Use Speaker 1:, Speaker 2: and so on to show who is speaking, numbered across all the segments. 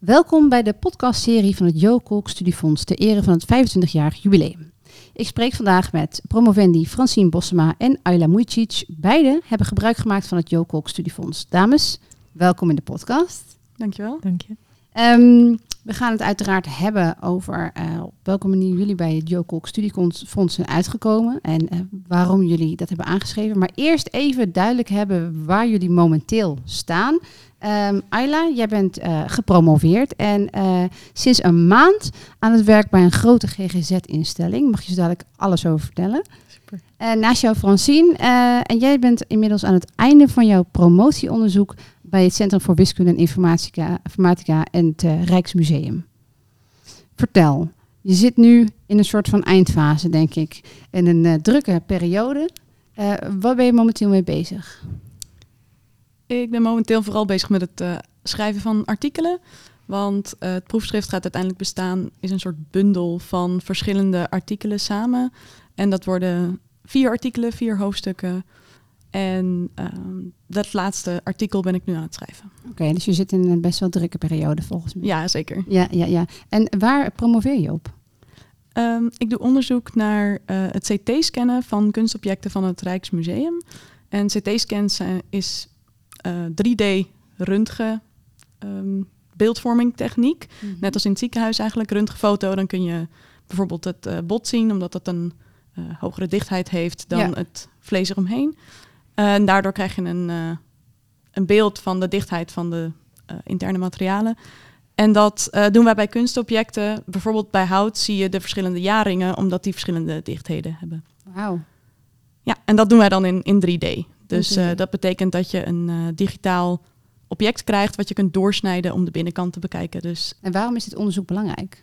Speaker 1: Welkom bij de podcastserie van het Jo Kolk Studiefonds ter ere van het 25-jarig jubileum. Ik spreek vandaag met promovendi Francine Bossema en Ayla Mujicic. Beiden hebben gebruik gemaakt van het Jo Kolk Studiefonds. Dames, welkom in de podcast.
Speaker 2: Dankjewel.
Speaker 3: Dank je.
Speaker 1: We gaan het uiteraard hebben over op welke manier jullie bij het Jo Kolk Studiefonds zijn uitgekomen en waarom jullie dat hebben aangeschreven. Maar eerst even duidelijk hebben waar jullie momenteel staan. Ayla, jij bent gepromoveerd en sinds een maand aan het werk bij een grote GGZ-instelling. Mag je zo dadelijk alles over vertellen?
Speaker 3: Super.
Speaker 1: Naast jou Francine. En jij bent inmiddels aan het einde van jouw promotieonderzoek bij het Centrum voor Wiskunde en Informatica en het Rijksmuseum. Vertel, je zit nu in een soort van eindfase, denk ik. In een drukke periode. Waar ben je momenteel mee bezig?
Speaker 2: Ik ben momenteel vooral bezig met het schrijven van artikelen. Want het proefschrift gaat uiteindelijk bestaan, is een soort bundel van verschillende artikelen samen. En dat worden 4 artikelen, 4 hoofdstukken. En dat laatste artikel ben ik nu aan het schrijven.
Speaker 1: Oké, dus je zit in een best wel drukke periode volgens mij.
Speaker 2: Ja, zeker.
Speaker 1: Ja. En waar promoveer je op?
Speaker 2: Ik doe onderzoek naar het CT-scannen van kunstobjecten van het Rijksmuseum. En CT-scans is 3D-röntgen beeldvorming techniek. Mm-hmm. Net als in het ziekenhuis eigenlijk, röntgenfoto. Dan kun je bijvoorbeeld het bot zien, omdat het een hogere dichtheid heeft dan het vlees eromheen. En daardoor krijg je een beeld van de dichtheid van de interne materialen. En dat doen wij bij kunstobjecten. Bijvoorbeeld bij hout zie je de verschillende jaarringen, omdat die verschillende dichtheden hebben.
Speaker 1: Wauw.
Speaker 2: Ja, en dat doen wij dan in 3D. Dus dat betekent dat je een digitaal object krijgt wat je kunt doorsnijden om de binnenkant te bekijken. Dus
Speaker 1: en waarom is dit onderzoek belangrijk?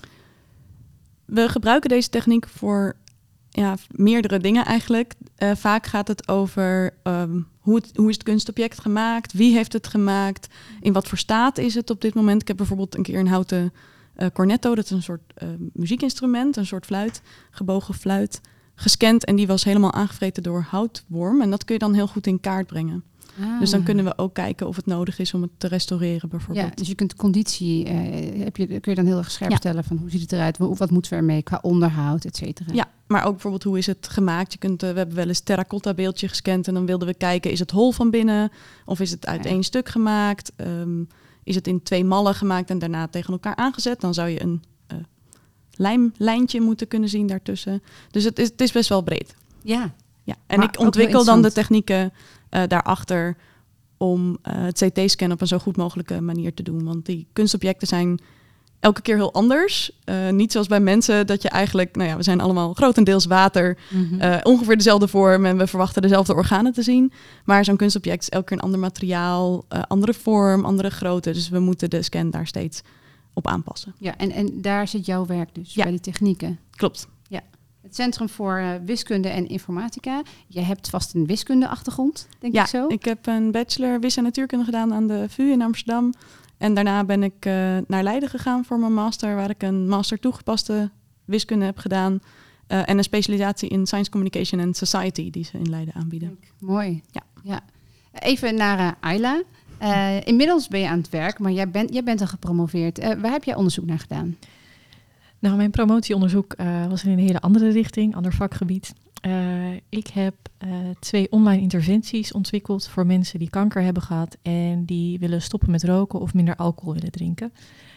Speaker 2: We gebruiken deze techniek voor meerdere dingen eigenlijk. Vaak gaat het over hoe is het kunstobject gemaakt? Wie heeft het gemaakt? In wat voor staat is het op dit moment? Ik heb bijvoorbeeld een keer een houten cornetto. Dat is een soort muziekinstrument, een soort fluit, gebogen fluit, gescand. En die was helemaal aangevreten door houtworm. En dat kun je dan heel goed in kaart brengen. Dus dan kunnen we ook kijken of het nodig is om het te restaureren bijvoorbeeld.
Speaker 1: Ja, dus je kunt de conditie, kun je dan heel erg scherp stellen van hoe ziet het eruit, wat moeten we ermee qua onderhoud, et cetera.
Speaker 2: Ja, maar ook bijvoorbeeld hoe is het gemaakt. We hebben wel eens terracotta beeldje gescand en dan wilden we kijken, is het hol van binnen of is het uit één stuk gemaakt? Is het in 2 mallen gemaakt en daarna tegen elkaar aangezet? Dan zou je een lijmlijntje moeten kunnen zien daartussen. Dus het is best wel breed.
Speaker 1: Ja.
Speaker 2: En ik ontwikkel dan de technieken daarachter om het CT-scan op een zo goed mogelijke manier te doen. Want die kunstobjecten zijn elke keer heel anders. Niet zoals bij mensen dat je eigenlijk, we zijn allemaal grotendeels water, ongeveer dezelfde vorm en we verwachten dezelfde organen te zien. Maar zo'n kunstobject is elke keer een ander materiaal, andere vorm, andere grootte. Dus we moeten de scan daar steeds op aanpassen.
Speaker 1: Ja, en daar zit jouw werk dus, bij die technieken.
Speaker 2: Klopt.
Speaker 1: Ja. Het Centrum voor Wiskunde en Informatica. Je hebt vast een wiskundeachtergrond, denk ik zo?
Speaker 2: Ja, ik heb een bachelor Wis en Natuurkunde gedaan aan de VU in Amsterdam. En daarna ben ik naar Leiden gegaan voor mijn master, waar ik een master toegepaste wiskunde heb gedaan. En een specialisatie in Science Communication and Society, die ze in Leiden aanbieden.
Speaker 1: Mooi. Ja. Even naar Ayla. Inmiddels ben je aan het werk, maar jij bent al gepromoveerd. Waar heb jij onderzoek naar gedaan?
Speaker 3: Nou, mijn promotieonderzoek was in een hele andere richting, ander vakgebied. Ik heb 2 online interventies ontwikkeld voor mensen die kanker hebben gehad en die willen stoppen met roken of minder alcohol willen drinken.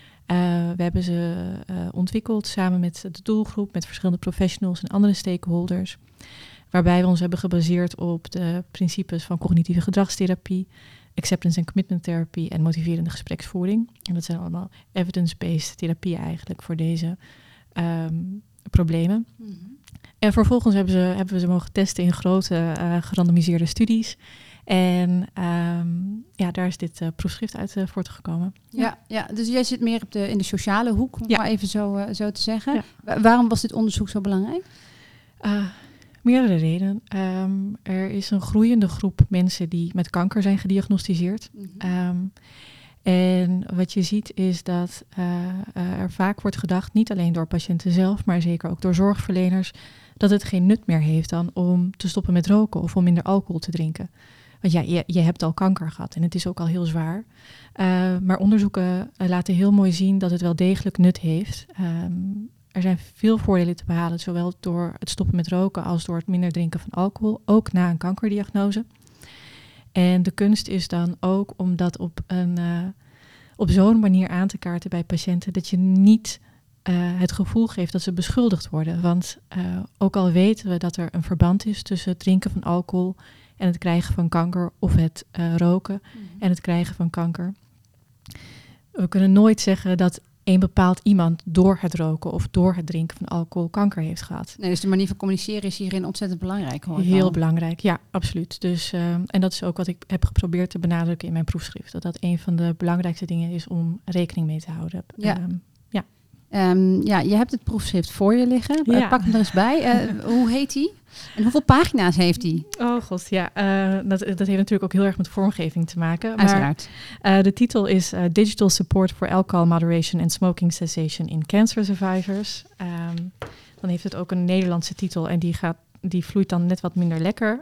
Speaker 3: We hebben ze ontwikkeld samen met de doelgroep, met verschillende professionals en andere stakeholders. Waarbij we ons hebben gebaseerd op de principes van cognitieve gedragstherapie, acceptance en commitment therapie en motiverende gespreksvoering. En dat zijn allemaal evidence-based therapieën eigenlijk voor deze problemen. Mm-hmm. En vervolgens hebben we ze mogen testen in grote gerandomiseerde studies. En daar is dit proefschrift uit voortgekomen.
Speaker 1: Ja, dus jij zit meer in de sociale hoek, om maar even zo te zeggen. Ja. Waarom was dit onderzoek zo belangrijk?
Speaker 3: Meerdere redenen. Er is een groeiende groep mensen die met kanker zijn gediagnosticeerd. Mm-hmm. En wat je ziet is dat er vaak wordt gedacht, niet alleen door patiënten zelf, maar zeker ook door zorgverleners, dat het geen nut meer heeft dan om te stoppen met roken of om minder alcohol te drinken. Want ja, je hebt al kanker gehad en het is ook al heel zwaar. Maar onderzoeken laten heel mooi zien dat het wel degelijk nut heeft. Er zijn veel voordelen te behalen, zowel door het stoppen met roken als door het minder drinken van alcohol, ook na een kankerdiagnose. En de kunst is dan ook om dat op zo'n manier aan te kaarten bij patiënten dat je niet het gevoel geeft dat ze beschuldigd worden. Want ook al weten we dat er een verband is tussen het drinken van alcohol en het krijgen van kanker of het roken en het krijgen van kanker. We kunnen nooit zeggen dat een bepaald iemand door het roken of door het drinken van alcohol kanker heeft gehad.
Speaker 1: Nee, dus de manier van communiceren is hierin ontzettend belangrijk. Hoor.
Speaker 3: Heel belangrijk, ja, absoluut. Dus, en dat is ook wat ik heb geprobeerd te benadrukken in mijn proefschrift. Dat een van de belangrijkste dingen is om rekening mee te houden.
Speaker 1: Ja. Je hebt het proefschrift voor je liggen.
Speaker 3: Ja.
Speaker 1: Pak hem er eens bij. Hoe heet die? En hoeveel pagina's heeft die?
Speaker 3: Oh god, ja. Dat heeft natuurlijk ook heel erg met vormgeving te maken.
Speaker 1: Uiteraard.
Speaker 3: Maar de titel is Digital Support for Alcohol Moderation and Smoking Cessation in Cancer Survivors. Dan heeft het ook een Nederlandse titel en die vloeit dan net wat minder lekker.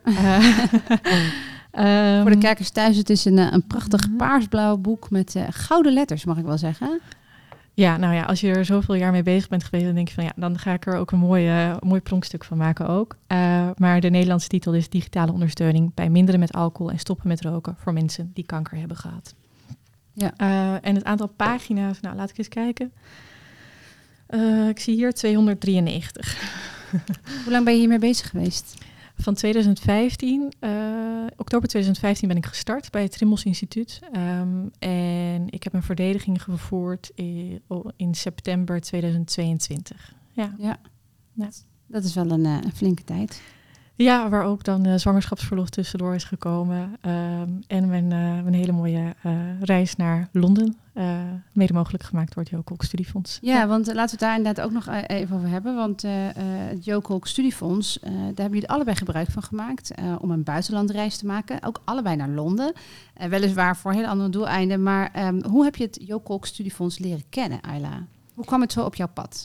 Speaker 1: Voor de kijkers thuis, het is een prachtig paarsblauw boek met gouden letters, mag ik wel zeggen.
Speaker 3: Ja, nou ja, als je er zoveel jaar mee bezig bent geweest, dan denk je van ja, dan ga ik er ook een mooi pronkstuk van maken ook. Maar de Nederlandse titel is Digitale ondersteuning bij minderen met alcohol en stoppen met roken voor mensen die kanker hebben gehad. Ja. En het aantal pagina's, nou laat ik eens kijken. Ik zie hier 293.
Speaker 1: Hoe lang ben je hiermee bezig geweest?
Speaker 3: Van 2015, oktober 2015 ben ik gestart bij het Trimbos Instituut. En ik heb een verdediging gevoerd in september 2022. Ja.
Speaker 1: Dat is wel een flinke tijd.
Speaker 3: Ja, waar ook dan zwangerschapsverlof tussendoor is gekomen. En mijn hele mooie reis naar Londen. Mede mogelijk gemaakt door het Jo Kolk Studiefonds.
Speaker 1: Ja, want laten we het daar inderdaad ook nog even over hebben. Want het Jo Kolk Studiefonds, daar hebben jullie allebei gebruik van gemaakt. Om een buitenlandreis te maken. Ook allebei naar Londen. Weliswaar voor heel andere doeleinden. Maar hoe heb je het Jo Kolk Studiefonds leren kennen, Ayla? Hoe kwam het zo op jouw pad?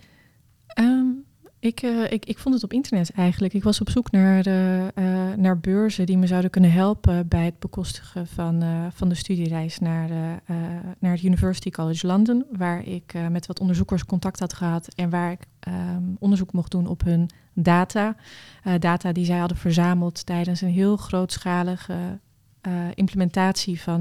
Speaker 3: Ik vond het op internet eigenlijk. Ik was op zoek naar beurzen die me zouden kunnen helpen bij het bekostigen van de studiereis naar het University College London, waar ik met wat onderzoekers contact had gehad en waar ik onderzoek mocht doen op hun data. Data die zij hadden verzameld tijdens een heel grootschalige implementatie van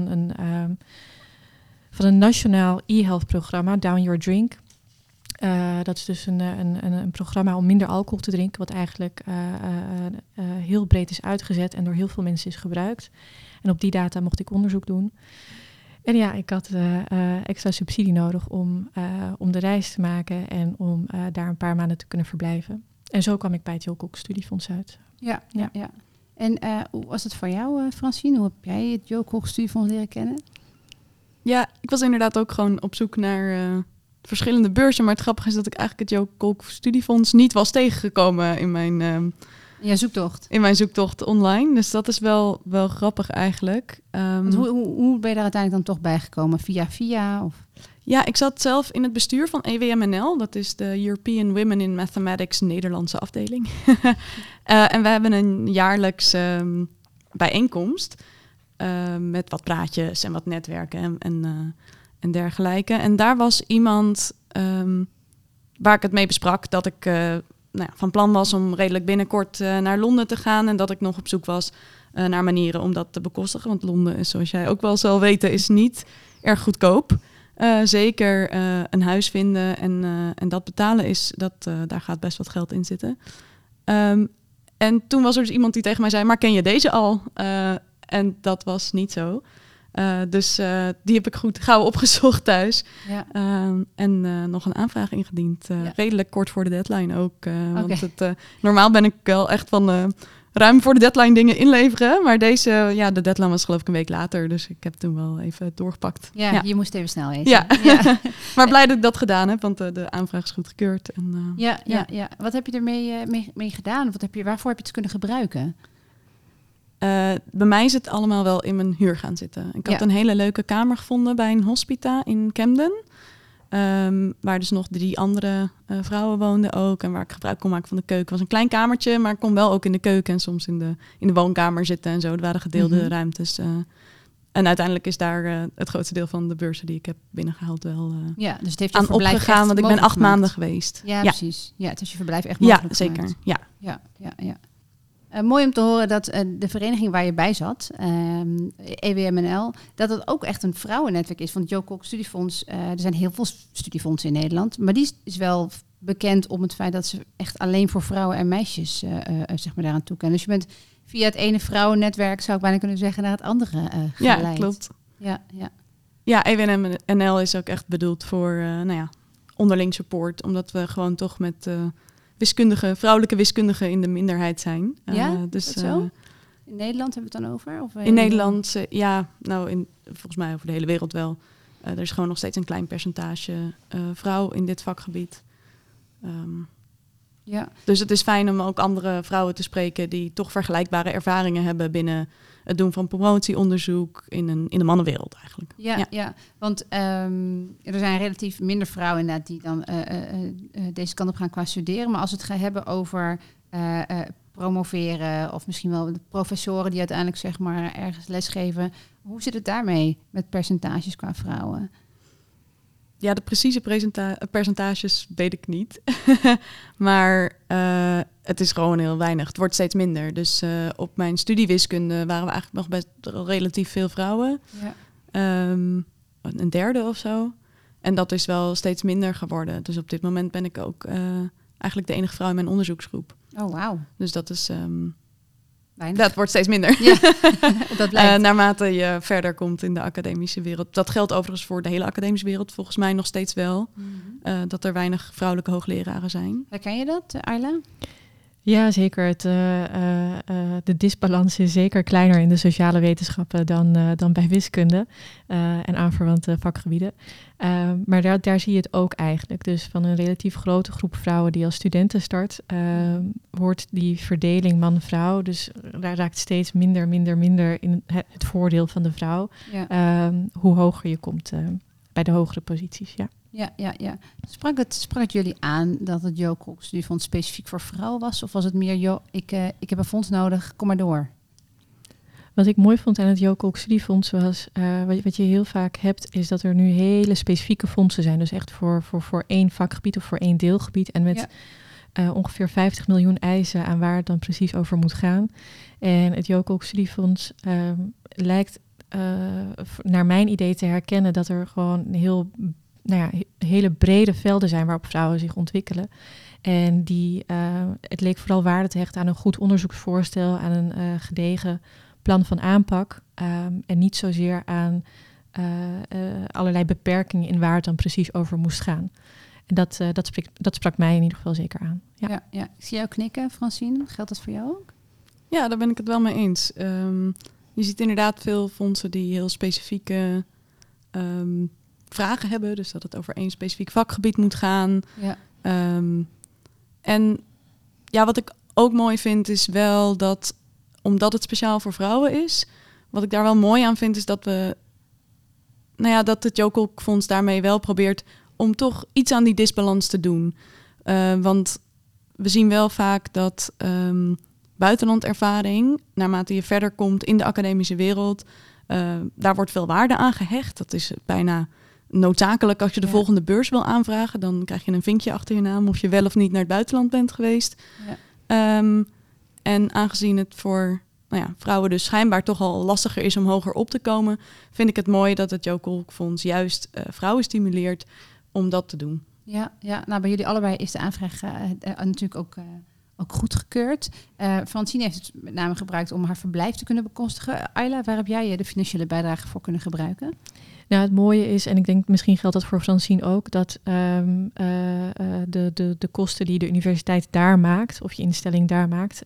Speaker 3: een nationaal e-health programma, Down Your Drink. Dat is dus een programma om minder alcohol te drinken, wat eigenlijk heel breed is uitgezet en door heel veel mensen is gebruikt. En op die data mocht ik onderzoek doen. En ja, ik had extra subsidie nodig om de reis te maken en om daar een paar maanden te kunnen verblijven. En zo kwam ik bij het Jo Kolk Studiefonds uit.
Speaker 1: Ja. En hoe was het voor jou, Francine? Hoe heb jij het Jo Kolk Studiefonds leren kennen?
Speaker 2: Ja, ik was inderdaad ook gewoon op zoek naar verschillende beurzen. Maar het grappige is dat ik eigenlijk het Jo Kolk Studiefonds niet was tegengekomen in mijn
Speaker 1: zoektocht.
Speaker 2: In mijn zoektocht online. Dus dat is wel grappig eigenlijk.
Speaker 1: Hoe ben je daar uiteindelijk dan toch bijgekomen? Via? Of?
Speaker 2: Ja, ik zat zelf in het bestuur van EWMNL. Dat is de European Women in Mathematics Nederlandse afdeling. En we hebben een jaarlijks bijeenkomst met wat praatjes en wat netwerken en dergelijke. En daar was iemand waar ik het mee besprak dat ik van plan was om redelijk binnenkort naar Londen te gaan. En dat ik nog op zoek was naar manieren om dat te bekostigen. Want Londen is, zoals jij ook wel zal weten, is niet erg goedkoop. Zeker een huis vinden en dat betalen daar gaat best wat geld in zitten. En toen was er dus iemand die tegen mij zei, maar ken je deze al? En dat was niet zo. Dus die heb ik goed gauw opgezocht thuis. Ja. En nog een aanvraag ingediend. Redelijk kort voor de deadline ook. Want normaal ben ik wel echt van ruim voor de deadline dingen inleveren. Maar deze, de deadline was geloof ik een week later. Dus ik heb toen wel even doorgepakt.
Speaker 1: Ja, je moest even snel eten.
Speaker 2: Ja. Maar blij dat ik dat gedaan heb, want de aanvraag is goedgekeurd. En,
Speaker 1: ja. Wat heb je ermee mee gedaan? Waarvoor heb je het kunnen gebruiken?
Speaker 2: Bij mij is het allemaal wel in mijn huur gaan zitten. Ik had een hele leuke kamer gevonden bij een hospita in Camden. Waar dus nog 3 andere vrouwen woonden ook. En waar ik gebruik kon maken van de keuken. Het was een klein kamertje, maar ik kon wel ook in de keuken en soms in de woonkamer zitten en zo. Er waren gedeelde ruimtes. En uiteindelijk is daar het grootste deel van de beurzen die ik heb binnengehaald wel
Speaker 1: dus het heeft je
Speaker 2: aan
Speaker 1: verblijf
Speaker 2: opgegaan. Want ik ben 8 maanden geweest.
Speaker 1: Ja, precies. Ja, het is je verblijf echt mogelijk
Speaker 2: zeker.
Speaker 1: gemaakt. Ja. Mooi om te horen dat de vereniging waar je bij zat, EWMNL, dat het ook echt een vrouwennetwerk is. Van het Jo Cox Studiefonds. Er zijn heel veel studiefondsen in Nederland. Maar die is wel bekend om het feit dat ze echt alleen voor vrouwen en meisjes zeg maar daaraan toe kennen. Dus je bent via het ene vrouwennetwerk, zou ik bijna kunnen zeggen, naar het andere geleid.
Speaker 2: Ja, klopt.
Speaker 1: Ja.
Speaker 2: Ja, EWMNL is ook echt bedoeld voor onderling support. Omdat we gewoon toch met vrouwelijke wiskundigen in de minderheid zijn.
Speaker 1: Dus, is dat zo? In Nederland hebben we het dan over? Of
Speaker 2: in Nederland, volgens mij over de hele wereld wel. Er is gewoon nog steeds een klein percentage vrouw in dit vakgebied. Dus het is fijn om ook andere vrouwen te spreken die toch vergelijkbare ervaringen hebben binnen het doen van promotieonderzoek in de mannenwereld eigenlijk.
Speaker 1: Ja. Want er zijn relatief minder vrouwen inderdaad die dan deze kant op gaan qua studeren. Maar als we het gaan hebben over promoveren of misschien wel de professoren die uiteindelijk zeg maar ergens lesgeven. Hoe zit het daarmee met percentages qua vrouwen?
Speaker 2: Ja, de precieze percentages weet ik niet. Maar het is gewoon heel weinig. Het wordt steeds minder. Dus op mijn studie wiskunde waren we eigenlijk nog best relatief veel vrouwen. Ja. Een derde of zo. En dat is wel steeds minder geworden. Dus op dit moment ben ik ook eigenlijk de enige vrouw in mijn onderzoeksgroep.
Speaker 1: Oh, wauw.
Speaker 2: Dus dat is... dat wordt steeds minder.
Speaker 1: Ja, dat blijkt.
Speaker 2: Naarmate je verder komt in de academische wereld. Dat geldt overigens voor de hele academische wereld. Volgens mij nog steeds wel. Dat er weinig vrouwelijke hoogleraren zijn.
Speaker 1: Herken je dat, Ayla?
Speaker 3: Ja, zeker. De disbalans is zeker kleiner in de sociale wetenschappen dan bij wiskunde en aanverwante vakgebieden. Maar daar zie je het ook eigenlijk. Dus van een relatief grote groep vrouwen die als studenten start, wordt die verdeling man-vrouw. Dus daar raakt steeds minder in het voordeel van de vrouw. Ja. Hoe hoger je komt bij de hogere posities, ja.
Speaker 1: Ja. Sprak het jullie aan dat het Jo Cox Studiefonds specifiek voor vrouwen was? Of was het meer, ik heb een fonds nodig, kom maar door?
Speaker 3: Wat ik mooi vond aan het Jo Cox Studiefonds was, wat je heel vaak hebt, is dat er nu hele specifieke fondsen zijn. Dus echt voor één vakgebied of voor één deelgebied. En met ongeveer 50 miljoen eisen aan waar het dan precies over moet gaan. En het Jo Cox Studiefonds lijkt naar mijn idee te herkennen dat er gewoon hele brede velden zijn waarop vrouwen zich ontwikkelen. En het leek vooral waarde te hechten aan een goed onderzoeksvoorstel, aan een gedegen plan van aanpak. En niet zozeer aan allerlei beperkingen in waar het dan precies over moest gaan. En dat sprak mij in ieder geval zeker aan. Ja.
Speaker 1: Ja. Ik zie jou knikken, Francine. Geldt dat voor jou ook?
Speaker 2: Ja, daar ben ik het wel mee eens. Je ziet inderdaad veel fondsen die heel specifieke vragen hebben. Dus dat het over één specifiek vakgebied moet gaan. Ja. En wat ik ook mooi vind is wel dat, omdat het speciaal voor vrouwen is, wat ik daar wel mooi aan vind is dat dat het Jo Cox Fonds daarmee wel probeert om toch iets aan die disbalans te doen. Want we zien wel vaak dat buitenlandervaring, naarmate je verder komt in de academische wereld, daar wordt veel waarde aan gehecht. Dat is bijna noodzakelijk als je de volgende beurs wil aanvragen. Dan krijg je een vinkje achter je naam of je wel of niet naar het buitenland bent geweest. Ja. En aangezien het voor vrouwen dus schijnbaar toch al lastiger is om hoger op te komen, vind ik het mooi dat het Jo Cox Fonds juist vrouwen stimuleert om dat te doen.
Speaker 1: Ja, nou bij jullie allebei is de aanvraag natuurlijk ook goedgekeurd. Francine heeft het met name gebruikt om haar verblijf te kunnen bekostigen. Ayla, waar heb jij de financiële bijdrage voor kunnen gebruiken?
Speaker 3: Nou, het mooie is, en ik denk misschien geldt dat voor Francine ook, dat de kosten die de universiteit daar maakt, of je instelling daar maakt,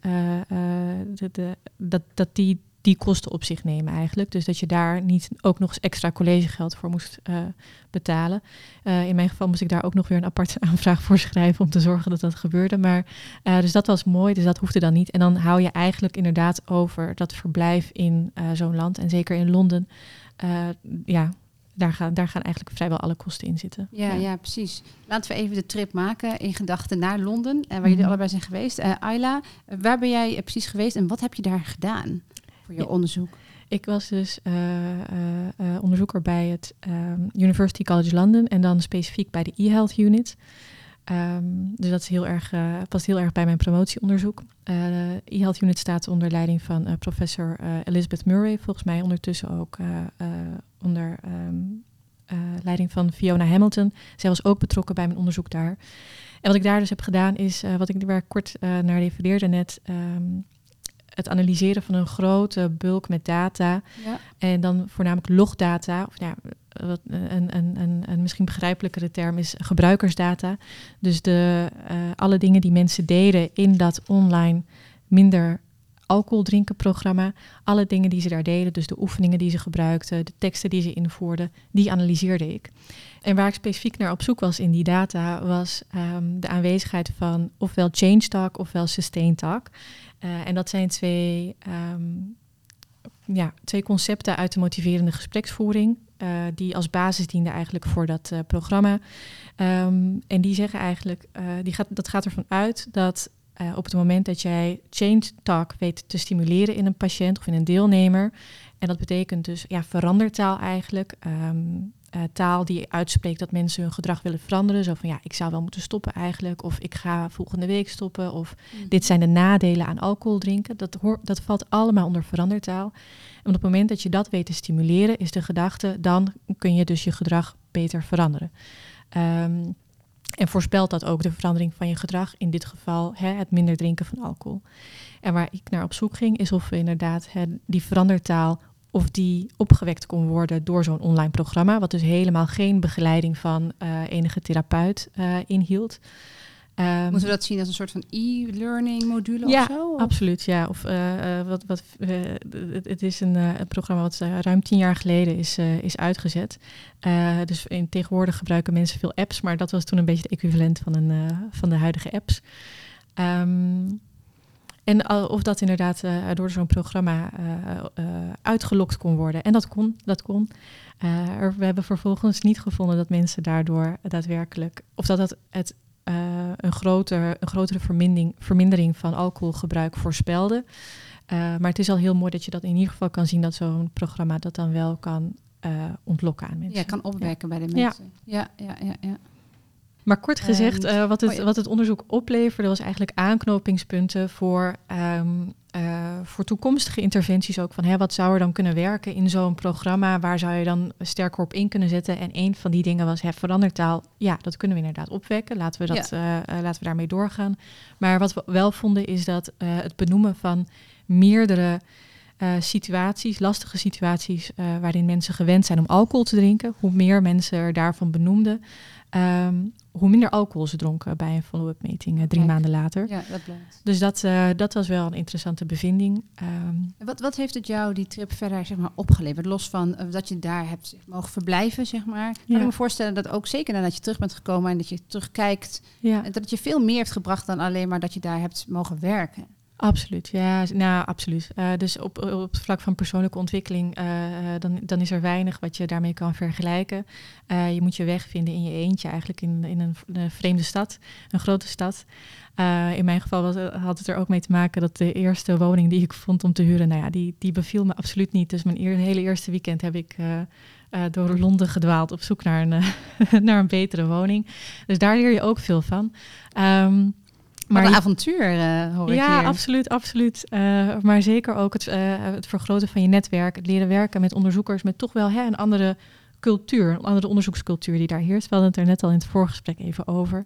Speaker 3: dat die kosten op zich nemen eigenlijk. Dus dat je daar niet ook nog eens extra collegegeld voor moest betalen. In mijn geval moest ik daar ook nog weer een aparte aanvraag voor schrijven om te zorgen dat dat gebeurde. Maar dus dat was mooi, dus dat hoefde dan niet. En dan hou je eigenlijk inderdaad over dat verblijf in zo'n land, en zeker in Londen, daar gaan eigenlijk vrijwel alle kosten in zitten.
Speaker 1: Ja, precies. Laten we even de trip maken in gedachten naar Londen, waar jullie allebei zijn geweest. Ayla, waar ben jij precies geweest en wat heb je daar gedaan voor je onderzoek?
Speaker 3: Ik was dus onderzoeker bij het University College London en dan specifiek bij de e-health unit. Dus dat is past heel erg bij mijn promotieonderzoek. De e-health unit staat onder leiding van professor Elizabeth Murray, volgens mij ondertussen ook onder leiding van Fiona Hamilton. Zij was ook betrokken bij mijn onderzoek daar. En wat ik daar dus heb gedaan is, waar ik kort naar refereerde net, het analyseren van een grote bulk met data. Ja. En dan voornamelijk logdata. Of ja, een misschien begrijpelijkere term is gebruikersdata. Dus alle dingen die mensen deden in dat online minder alcohol drinken programma. Alle dingen die ze daar deden, dus de oefeningen die ze gebruikten, de teksten die ze invoerden, die analyseerde ik. En waar ik specifiek naar op zoek was in die data, was de aanwezigheid van ofwel change talk ofwel sustain talk. En dat zijn twee concepten uit de motiverende gespreksvoering, die als basis dienden eigenlijk voor dat programma. En die zeggen eigenlijk, dat gaat ervan uit dat op het moment dat jij change talk weet te stimuleren in een patiënt of in een deelnemer, en dat betekent dus verandertaal eigenlijk, taal die uitspreekt dat mensen hun gedrag willen veranderen. Zo van ik zou wel moeten stoppen eigenlijk. Of ik ga volgende week stoppen. Of dit zijn de nadelen aan alcohol drinken. Dat valt allemaal onder verandertaal. En op het moment dat je dat weet te stimuleren, is de gedachte, dan kun je dus je gedrag beter veranderen. En voorspelt dat ook de verandering van je gedrag. In dit geval het minder drinken van alcohol. En waar ik naar op zoek ging, is of we inderdaad die verandertaal, of die opgewekt kon worden door zo'n online programma, wat dus helemaal geen begeleiding van enige therapeut inhield.
Speaker 1: Moeten we dat zien als een soort van e-learning module
Speaker 3: of
Speaker 1: zo?
Speaker 3: Ja, absoluut. Ja. Of het is een programma wat ruim 10 jaar geleden is uitgezet. Dus tegenwoordig gebruiken mensen veel apps, maar dat was toen een beetje het equivalent van de huidige apps. En of dat inderdaad door zo'n programma uitgelokt kon worden. En dat kon. We hebben vervolgens niet gevonden dat mensen daardoor daadwerkelijk, of dat het een grotere vermindering van alcoholgebruik voorspelde. Maar het is al heel mooi dat je dat in ieder geval kan zien, dat zo'n programma dat dan wel kan ontlokken aan mensen.
Speaker 1: Ja, kan opwekken bij de mensen. Ja.
Speaker 3: Maar kort gezegd, wat het onderzoek opleverde, was eigenlijk aanknopingspunten voor toekomstige interventies ook. Van wat zou er dan kunnen werken in zo'n programma? Waar zou je dan sterker op in kunnen zetten? En een van die dingen was verandertaal. Ja, dat kunnen we inderdaad opwekken. Laten we daarmee doorgaan. Maar wat we wel vonden is dat het benoemen van meerdere lastige situaties, waarin mensen gewend zijn om alcohol te drinken. Hoe meer mensen er daarvan benoemden, hoe minder alcohol ze dronken bij een follow-up meeting 3 maanden later.
Speaker 1: Ja, dat blijkt.
Speaker 3: Dus dat was wel een interessante bevinding.
Speaker 1: Wat heeft het jou die trip verder opgeleverd? Los van dat je daar hebt mogen verblijven, Kan ik me voorstellen dat ook zeker nadat je terug bent gekomen en dat je terugkijkt, dat het je veel meer heeft gebracht dan alleen maar dat je daar hebt mogen werken.
Speaker 3: Absoluut, absoluut. Dus op het vlak van persoonlijke ontwikkeling, dan is er weinig wat je daarmee kan vergelijken. Je moet je weg vinden in je eentje eigenlijk in een vreemde stad, een grote stad. In mijn geval had het er ook mee te maken dat de eerste woning die ik vond om te huren, die beviel me absoluut niet. Dus mijn hele eerste weekend heb ik door Londen gedwaald op zoek naar een betere woning. Dus daar leer je ook veel van.
Speaker 1: Maar een avontuur hoor ik hier.
Speaker 3: Ja, absoluut. Maar zeker ook het vergroten van je netwerk. Het leren werken met onderzoekers met toch wel een andere cultuur. Een andere onderzoekscultuur die daar heerst. We hadden het er net al in het voorgesprek even over.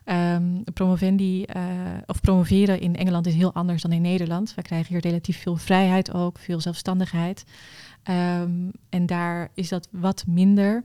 Speaker 3: Promoveren in Engeland is heel anders dan in Nederland. We krijgen hier relatief veel vrijheid ook. Veel zelfstandigheid. En daar is dat wat minder.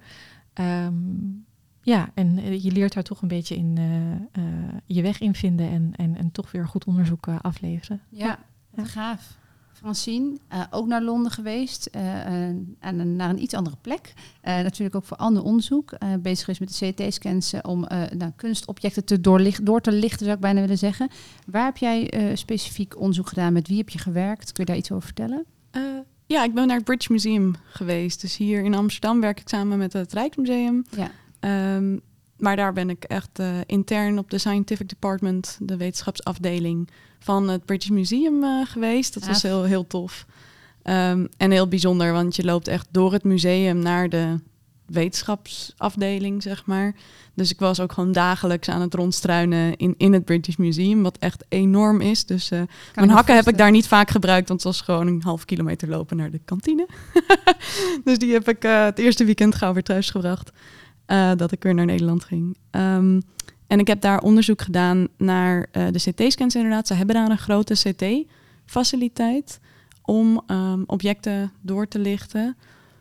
Speaker 3: En je leert daar toch een beetje in je weg in vinden en toch weer goed onderzoek afleveren.
Speaker 1: Ja, gaaf. Francine, ook naar Londen geweest en naar een iets andere plek. Natuurlijk ook voor ander onderzoek. Bezig is met de CT-scans om kunstobjecten door te lichten, zou ik bijna willen zeggen. Waar heb jij specifiek onderzoek gedaan? Met wie heb je gewerkt? Kun je daar iets over vertellen?
Speaker 2: Ja, ik ben naar het British Museum geweest. Dus hier in Amsterdam werk ik samen met het Rijksmuseum.
Speaker 1: Ja.
Speaker 2: Maar daar ben ik echt intern op de Scientific Department, de wetenschapsafdeling van het British Museum geweest. Dat was heel, heel tof. En heel bijzonder, want je loopt echt door het museum naar de wetenschapsafdeling, zeg maar. Dus ik was ook gewoon dagelijks aan het rondstruinen in het British Museum, wat echt enorm is. Dus mijn hakken heb ik daar niet vaak gebruikt, want het was gewoon een 0,5 kilometer lopen naar de kantine. Dus die heb ik het eerste weekend gauw weer thuis gebracht, dat ik weer naar Nederland ging. En ik heb daar onderzoek gedaan naar de CT-scans inderdaad. Ze hebben daar een grote CT-faciliteit om objecten door te lichten.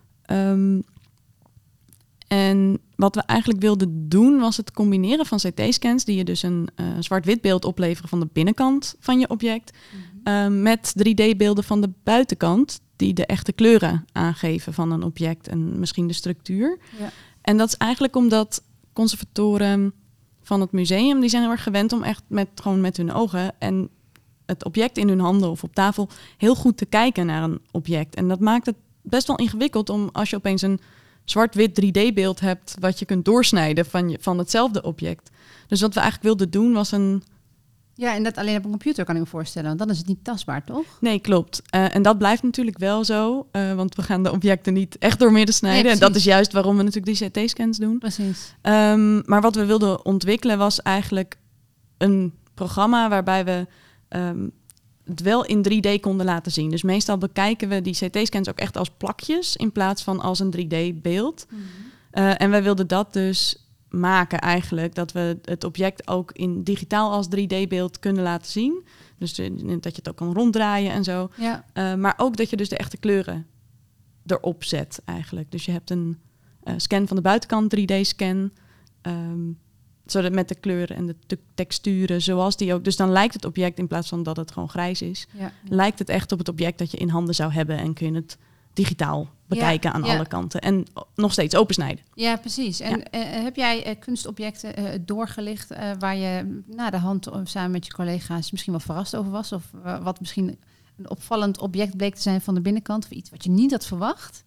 Speaker 2: En wat we eigenlijk wilden doen was het combineren van CT-scans, die je dus een zwart-wit beeld opleveren van de binnenkant van je object, met 3D-beelden van de buitenkant, die de echte kleuren aangeven van een object en misschien de structuur. Ja. En dat is eigenlijk omdat conservatoren van het museum, die zijn heel erg gewend om echt gewoon met hun ogen en het object in hun handen of op tafel heel goed te kijken naar een object. En dat maakt het best wel ingewikkeld om als je opeens een zwart-wit 3D-beeld hebt wat je kunt doorsnijden van hetzelfde object. Dus wat we eigenlijk wilden doen was een...
Speaker 1: Ja, en dat alleen op een computer kan ik me voorstellen, want dan is het niet tastbaar, toch?
Speaker 2: Nee, klopt. En dat blijft natuurlijk wel zo, want we gaan de objecten niet echt doormidden snijden.
Speaker 1: Nee,
Speaker 2: en dat is juist waarom we natuurlijk die CT-scans doen.
Speaker 1: Precies.
Speaker 2: Maar wat we wilden ontwikkelen was eigenlijk een programma waarbij we het wel in 3D konden laten zien. Dus meestal bekijken we die CT-scans ook echt als plakjes in plaats van als een 3D-beeld. Mm-hmm. En wij wilden dat dus maken eigenlijk, dat we het object ook in digitaal als 3D-beeld kunnen laten zien. Dus dat je het ook kan ronddraaien en zo. Ja. Maar ook dat je dus de echte kleuren erop zet eigenlijk. Dus je hebt een scan van de buitenkant, 3D-scan, zodat met de kleuren en de texturen zoals die ook. Dus dan lijkt het object, in plaats van dat het gewoon grijs is, lijkt het echt op het object dat je in handen zou hebben en kun je het digitaal bekijken aan alle kanten. En nog steeds opensnijden.
Speaker 1: Ja, precies. En heb jij kunstobjecten doorgelicht waar je na de hand samen met je collega's misschien wel verrast over was? Of wat misschien een opvallend object bleek te zijn van de binnenkant? Of iets wat je niet had verwacht?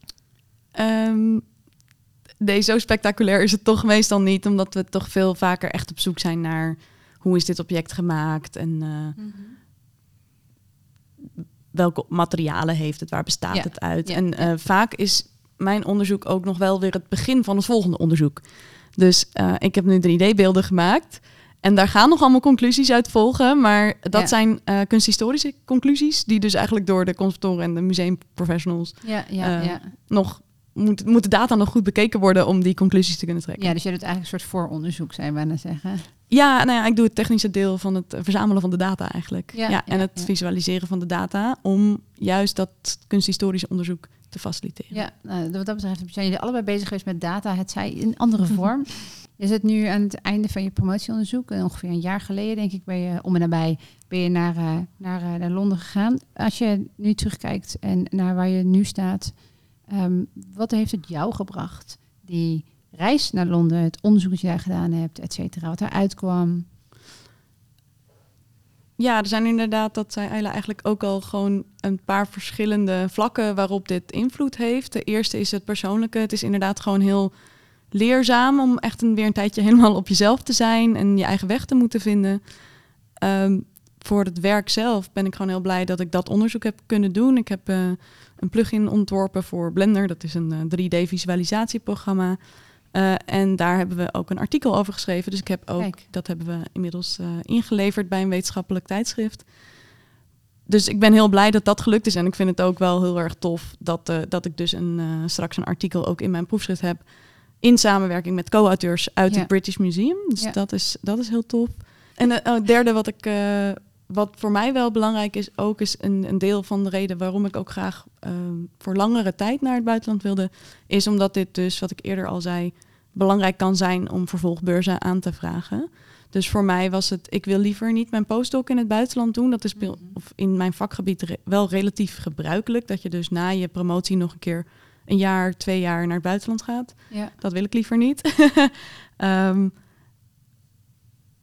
Speaker 2: Nee, zo spectaculair is het toch meestal niet. Omdat we toch veel vaker echt op zoek zijn naar hoe is dit object gemaakt en welke materialen heeft het, waar bestaat het uit. Ja. En vaak is mijn onderzoek ook nog wel weer het begin van het volgende onderzoek. Dus ik heb nu 3D-beelden gemaakt en daar gaan nog allemaal conclusies uit volgen. Maar dat zijn kunsthistorische conclusies die dus eigenlijk door de conservatoren en de museumprofessionals nog... Moet de data nog goed bekeken worden om die conclusies te kunnen trekken.
Speaker 1: Ja, dus je doet eigenlijk een soort vooronderzoek, zou je bijna zeggen.
Speaker 2: Ja, nou ja, ik doe het technische deel van het verzamelen van de data eigenlijk. En het visualiseren van de data om juist dat kunsthistorische onderzoek te faciliteren.
Speaker 1: Ja, wat dat betreft zijn jullie allebei bezig geweest met data, het zij in andere vorm. Je zit nu aan het einde van je promotieonderzoek. Ongeveer een jaar geleden, denk ik, ben je om en nabij naar Londen gegaan. Als je nu terugkijkt en naar waar je nu staat, wat heeft het jou gebracht? Die reis naar Londen, het onderzoek dat je daar gedaan hebt, et cetera, wat eruit kwam?
Speaker 2: Ja, er zijn inderdaad, dat zei Ayla eigenlijk ook al, gewoon een paar verschillende vlakken waarop dit invloed heeft. De eerste is het persoonlijke. Het is inderdaad gewoon heel leerzaam om echt weer een tijdje helemaal op jezelf te zijn en je eigen weg te moeten vinden. Voor het werk zelf ben ik gewoon heel blij dat ik dat onderzoek heb kunnen doen. Ik heb een plugin ontworpen voor Blender. Dat is een 3D-visualisatieprogramma. En daar hebben we ook een artikel over geschreven. Dus ik heb ook, dat hebben we inmiddels ingeleverd bij een wetenschappelijk tijdschrift. Dus ik ben heel blij dat dat gelukt is. En ik vind het ook wel heel erg tof dat ik dus straks een artikel ook in mijn proefschrift heb. In samenwerking met co-auteurs uit het British Museum. Dus dat is heel tof. En het derde wat voor mij wel belangrijk is, ook is een deel van de reden waarom ik ook graag voor langere tijd naar het buitenland wilde, is omdat dit dus, wat ik eerder al zei, belangrijk kan zijn om vervolgbeurzen aan te vragen. Dus voor mij was het, ik wil liever niet mijn postdoc in het buitenland doen. Dat is in mijn vakgebied wel relatief gebruikelijk, dat je dus na je promotie nog een keer een jaar, 2 jaar naar het buitenland gaat. Ja. Dat wil ik liever niet.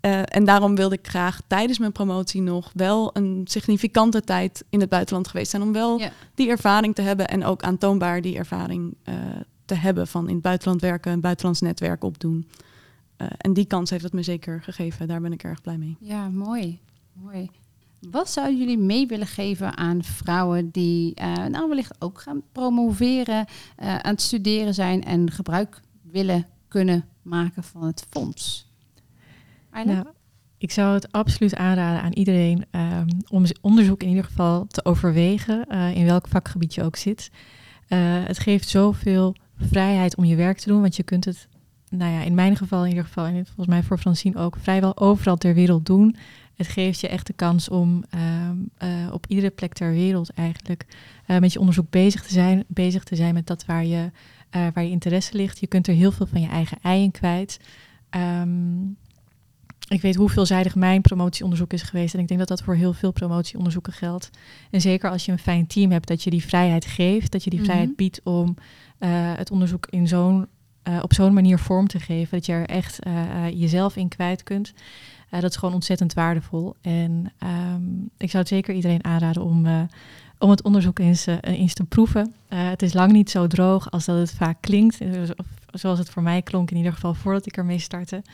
Speaker 2: En daarom wilde ik graag tijdens mijn promotie nog wel een significante tijd in het buitenland geweest zijn. Om wel die ervaring te hebben en ook aantoonbaar die ervaring te hebben van in het buitenland werken, een buitenlands netwerk opdoen. En die kans heeft het me zeker gegeven. Daar ben ik erg blij mee.
Speaker 1: Ja, mooi. Wat zouden jullie mee willen geven aan vrouwen die wellicht ook gaan promoveren, aan het studeren zijn en gebruik willen kunnen maken van het fonds?
Speaker 3: Nou, ik zou het absoluut aanraden aan iedereen om onderzoek in ieder geval te overwegen, in welk vakgebied je ook zit. Het geeft zoveel vrijheid om je werk te doen, want je kunt het, in mijn geval in ieder geval, en volgens mij voor Francine ook, vrijwel overal ter wereld doen. Het geeft je echt de kans om op iedere plek ter wereld eigenlijk met je onderzoek bezig te zijn met dat waar je interesse ligt. Je kunt er heel veel van je eigen ei in kwijt. Ik weet hoe veelzijdig mijn promotieonderzoek is geweest en ik denk dat dat voor heel veel promotieonderzoeken geldt. En zeker als je een fijn team hebt, dat je die vrijheid geeft, dat je die vrijheid biedt om het onderzoek op zo'n manier vorm te geven, dat je er echt jezelf in kwijt kunt. Dat is gewoon ontzettend waardevol. En ik zou het zeker iedereen aanraden om het onderzoek eens te proeven. Het is lang niet zo droog als dat het vaak klinkt. Zoals het voor mij klonk in ieder geval voordat ik ermee startte.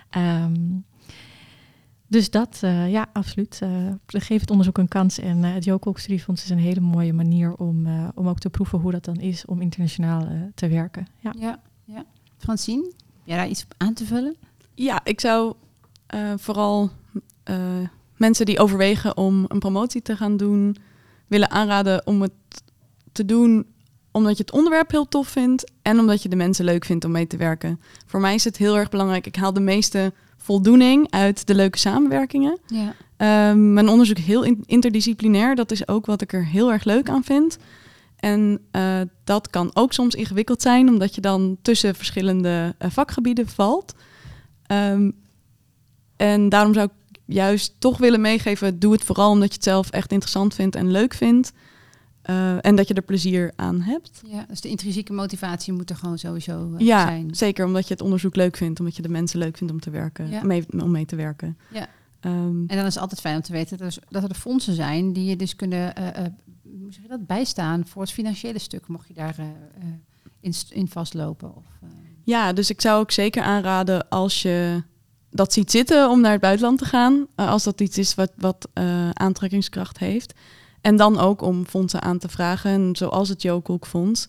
Speaker 3: Dus dat, absoluut. Geef het onderzoek een kans. En het Jo Kolk Studiefonds is een hele mooie manier om ook te proeven hoe dat dan is om internationaal te werken. Ja.
Speaker 1: Francine, heb jij daar iets op aan te vullen?
Speaker 2: Ja, ik zou vooral mensen die overwegen om een promotie te gaan doen, willen aanraden om het te doen omdat je het onderwerp heel tof vindt en omdat je de mensen leuk vindt om mee te werken. Voor mij is het heel erg belangrijk. Ik haal de meeste voldoening uit de leuke samenwerkingen. Ja. Mijn onderzoek is heel interdisciplinair. Dat is ook wat ik er heel erg leuk aan vind. En dat kan ook soms ingewikkeld zijn, omdat je dan tussen verschillende vakgebieden valt. En daarom zou ik juist toch willen meegeven, doe het vooral omdat je het zelf echt interessant vindt en leuk vindt. En dat je er plezier aan hebt.
Speaker 1: Ja, dus de intrinsieke motivatie moet er gewoon sowieso zijn.
Speaker 2: Ja, zeker omdat je het onderzoek leuk vindt, omdat je de mensen leuk vindt om te werken, om mee te werken. Ja.
Speaker 1: En dan is het altijd fijn om te weten dat er fondsen zijn die je dus kunnen bijstaan voor het financiële stuk, mocht je daar in vastlopen.
Speaker 2: Ja, dus ik zou ook zeker aanraden als je dat ziet zitten om naar het buitenland te gaan, als dat iets is wat aantrekkingskracht heeft. En dan ook om fondsen aan te vragen, zoals het Jo Kolk Fonds.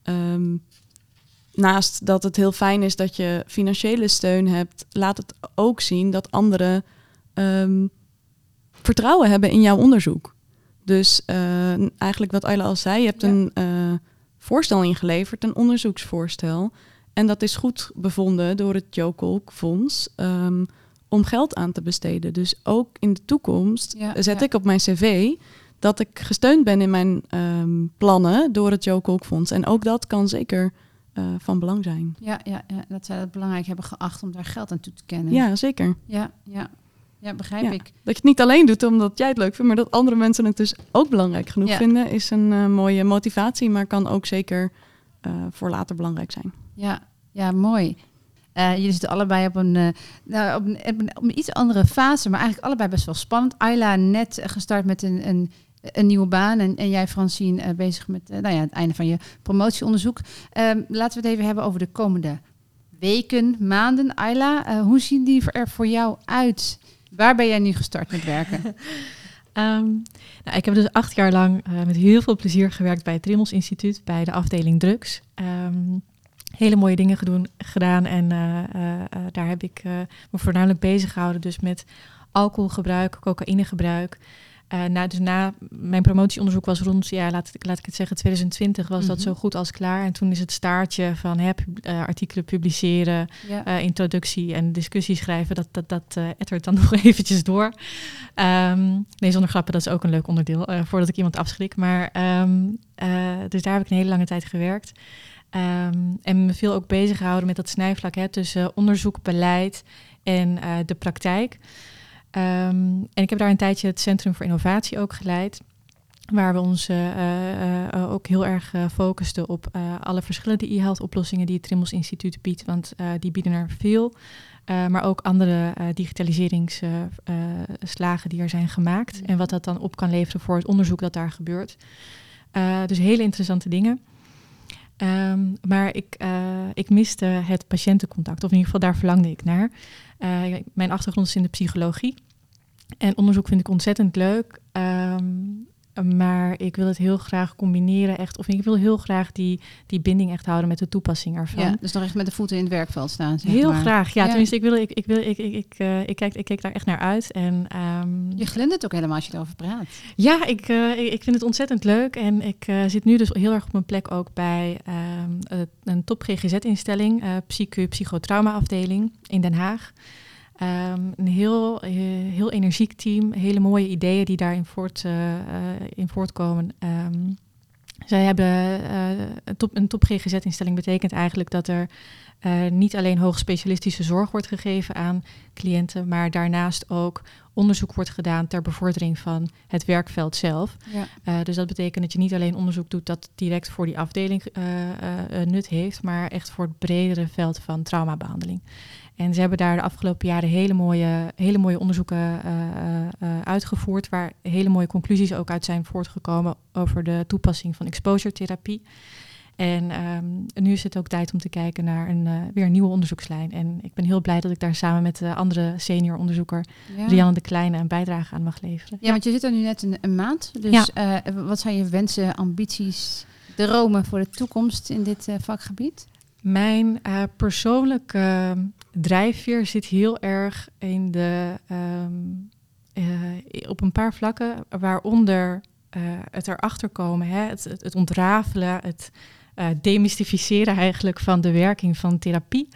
Speaker 2: Naast dat het heel fijn is dat je financiële steun hebt, laat het ook zien dat anderen vertrouwen hebben in jouw onderzoek. Dus eigenlijk wat Ayla al zei, je hebt een voorstel ingeleverd, een onderzoeksvoorstel. En dat is goed bevonden door het Jo Kolk Fonds om geld aan te besteden. Dus ook in de toekomst zet ik op mijn cv dat ik gesteund ben in mijn plannen door het Jo Kolk Fonds. En ook dat kan zeker van belang zijn.
Speaker 1: Ja, dat zij het belangrijk hebben geacht om daar geld aan toe te kennen.
Speaker 2: Ja, zeker.
Speaker 1: Ja, begrijp ik.
Speaker 2: Dat je het niet alleen doet omdat jij het leuk vindt, maar dat andere mensen het dus ook belangrijk genoeg vinden, is een mooie motivatie, maar kan ook zeker voor later belangrijk zijn.
Speaker 1: Ja, mooi. Jullie zitten allebei op een iets andere fase, maar eigenlijk allebei best wel spannend. Ayla net gestart met een nieuwe baan en jij, Francine, bezig met het einde van je promotieonderzoek. Laten we het even hebben over de komende weken, maanden. Ayla, hoe zien die er voor jou uit? Waar ben jij nu gestart met werken?
Speaker 3: Ik heb dus 8 jaar lang met heel veel plezier gewerkt bij het Trimmels Instituut, bij de afdeling drugs. Hele mooie dingen gedaan en daar heb ik me voornamelijk bezig gehouden. Dus met alcoholgebruik, cocaïnegebruik. Dus na mijn promotieonderzoek was rond, laat ik het zeggen, 2020 was dat zo goed als klaar. En toen is het staartje van artikelen publiceren, introductie en discussie schrijven, dat ettert dan nog eventjes door. Nee, zonder grappen, dat is ook een leuk onderdeel, voordat ik iemand afschrik. Maar dus daar heb ik een hele lange tijd gewerkt. En me veel ook bezig gehouden met dat snijvlak tussen onderzoek, beleid en de praktijk. En ik heb daar een tijdje het Centrum voor Innovatie ook geleid. waar we ons ook heel erg focusten op alle verschillende e-health oplossingen die het Trimbos Instituut biedt. Want die bieden er veel. Maar ook andere digitaliseringsslagen die er zijn gemaakt. En wat dat dan op kan leveren voor het onderzoek dat daar gebeurt. Dus hele interessante dingen. Maar ik miste het patiëntencontact. Of in ieder geval daar verlangde ik naar. Mijn achtergrond is in de psychologie. En onderzoek vind ik ontzettend leuk. Maar ik wil het heel graag combineren echt. Of ik wil heel graag die binding echt houden met de toepassing ervan.
Speaker 1: Ja, dus nog echt met de voeten in het werkveld staan. Zeg
Speaker 3: heel
Speaker 1: maar.
Speaker 3: graag. Ja, tenminste, ik keek daar echt naar uit. En,
Speaker 1: je glundert ook helemaal als je erover praat.
Speaker 3: Ja, ik vind het ontzettend leuk. En ik zit nu dus heel erg op mijn plek ook bij een top GGZ-instelling. Psychotrauma afdeling in Den Haag. Een heel energiek team, hele mooie ideeën die daarin voortkomen. Zij hebben een top GGZ-instelling betekent eigenlijk dat er niet alleen hoogspecialistische zorg wordt gegeven aan cliënten, maar daarnaast ook onderzoek wordt gedaan ter bevordering van het werkveld zelf. Ja. Dus dat betekent dat je niet alleen onderzoek doet dat direct voor die afdeling nut heeft, maar echt voor het bredere veld van traumabehandeling. En ze hebben daar de afgelopen jaren hele mooie onderzoeken uitgevoerd, waar hele mooie conclusies ook uit zijn voortgekomen over de toepassing van exposure therapie. En nu is het ook tijd om te kijken naar weer een nieuwe onderzoekslijn. En ik ben heel blij dat ik daar samen met de andere senior onderzoeker, Rianne de Kleine, een bijdrage aan mag leveren.
Speaker 1: Ja, want je zit er nu net een maand. Dus wat zijn je wensen, ambities, dromen voor de toekomst in dit vakgebied?
Speaker 3: Mijn persoonlijke drijfveer zit heel erg in op een paar vlakken, waaronder het erachter komen, het ontrafelen, het demystificeren eigenlijk van de werking van therapie.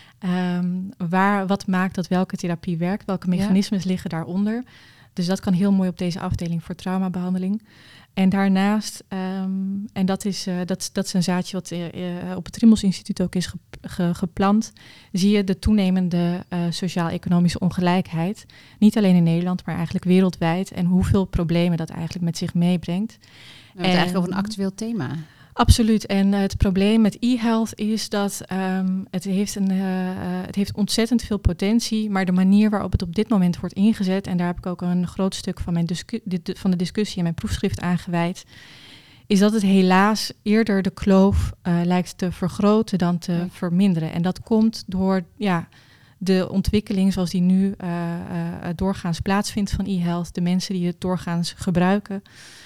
Speaker 3: Wat maakt dat welke therapie werkt, welke mechanismes liggen daaronder. Dus dat kan heel mooi op deze afdeling voor traumabehandeling. En daarnaast, en dat is een zaadje wat op het Trimbos Instituut ook is geplant, zie je de toenemende sociaal-economische ongelijkheid. Niet alleen in Nederland, maar eigenlijk wereldwijd. En hoeveel problemen dat eigenlijk met zich meebrengt.
Speaker 1: We hebben het eigenlijk over een actueel thema.
Speaker 3: Absoluut. En het probleem met e-health is dat het heeft ontzettend veel potentie, maar de manier waarop het op dit moment wordt ingezet, en daar heb ik ook een groot stuk van van de discussie en mijn proefschrift aan gewijd, is dat het helaas eerder de kloof lijkt te vergroten dan te verminderen. En dat komt door de ontwikkeling zoals die nu doorgaans plaatsvindt van e-health, de mensen die het doorgaans gebruiken.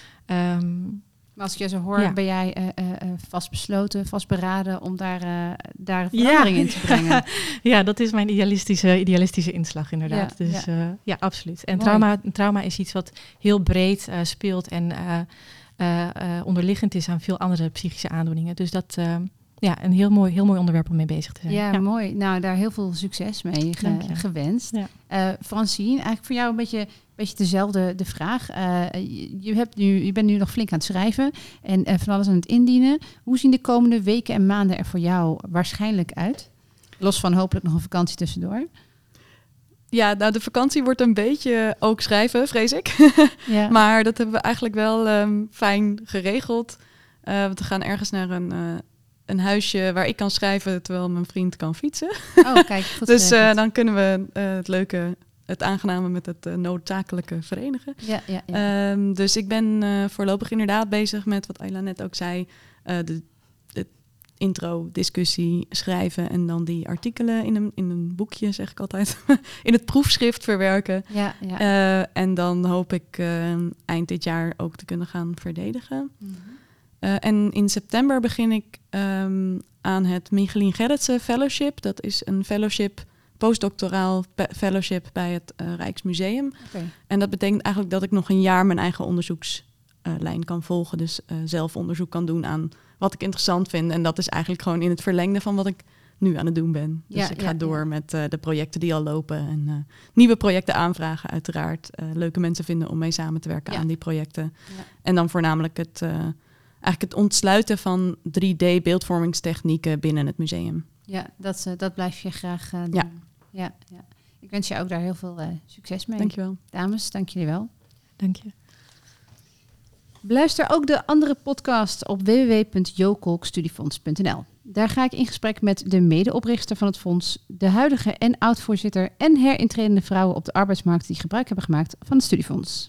Speaker 1: Maar als ik je zo hoor, ben jij vastbesloten, vastberaden om daar verandering in te brengen.
Speaker 3: Ja, dat is mijn idealistische inslag inderdaad. Absoluut. En trauma is iets wat heel breed speelt en onderliggend is aan veel andere psychische aandoeningen. Dus dat een heel mooi onderwerp om mee bezig te zijn.
Speaker 1: Ja, mooi. Nou, daar heel veel succes mee gewenst. Ja. Francine, eigenlijk voor jou een beetje dezelfde vraag. Je bent nu nog flink aan het schrijven en van alles aan het indienen. Hoe zien de komende weken en maanden er voor jou waarschijnlijk uit? Los van hopelijk nog een vakantie tussendoor.
Speaker 2: Ja, nou de vakantie wordt een beetje ook schrijven, vrees ik. Ja. Maar dat hebben we eigenlijk wel fijn geregeld. We gaan ergens naar een huisje waar ik kan schrijven terwijl mijn vriend kan fietsen. Oh, kijk, goed. Dus dan kunnen we het aangename met het noodzakelijke verenigen. Ja. Dus ik ben voorlopig inderdaad bezig met wat Ayla net ook zei. De intro, discussie, schrijven en dan die artikelen in een boekje, zeg ik altijd, in het proefschrift verwerken. Ja. En dan hoop ik eind dit jaar ook te kunnen gaan verdedigen. Mm-hmm. En in september begin ik aan het Michelien Gerritsen Fellowship. Dat is een fellowship, postdoctoraal fellowship bij het Rijksmuseum. Okay. En dat betekent eigenlijk dat ik nog een jaar mijn eigen onderzoekslijn kan volgen. Dus zelf onderzoek kan doen aan wat ik interessant vind. En dat is eigenlijk gewoon in het verlengde van wat ik nu aan het doen ben. Dus ik ga door met de projecten die al lopen. En nieuwe projecten aanvragen uiteraard. Leuke mensen vinden om mee samen te werken aan die projecten. Ja. En dan voornamelijk het ontsluiten van 3D-beeldvormingstechnieken binnen het museum.
Speaker 1: Ja, dat blijf je graag doen. Ja. Ik wens je ook daar heel veel succes mee.
Speaker 2: Dankjewel.
Speaker 1: Dames, dank jullie wel.
Speaker 3: Dank je.
Speaker 1: Beluister ook de andere podcast op www.jokolkstudiefonds.nl. Daar ga ik in gesprek met de medeoprichter van het fonds, de huidige en oud-voorzitter en herintredende vrouwen op de arbeidsmarkt die gebruik hebben gemaakt van het studiefonds.